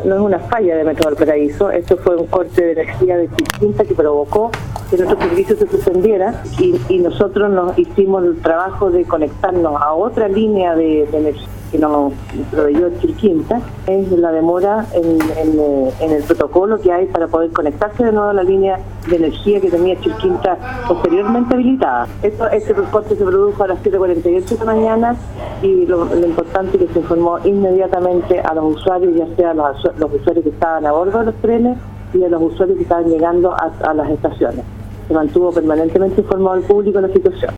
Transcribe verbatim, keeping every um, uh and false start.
no es una falla de Metro Valparaíso, esto fue un corte de energía de Chilquinta que provocó que nuestro servicio se suspendiera y, y nosotros nos hicimos el trabajo de conectarnos a otra línea de, de energía que nos proveyó Chilquinta. Es la demora en, en, en el protocolo que hay para poder conectarse de nuevo a la línea de energía que tenía Chilquinta posteriormente habilitada. Esto, este corte se produjo a las siete cuarenta y ocho de la mañana y lo, lo importante es que se informó inmediatamente a los usuarios, ya sea los, los usuarios que estaban a bordo de los trenes y a los usuarios que estaban llegando a, a las estaciones. Se mantuvo permanentemente informado al público de la situación.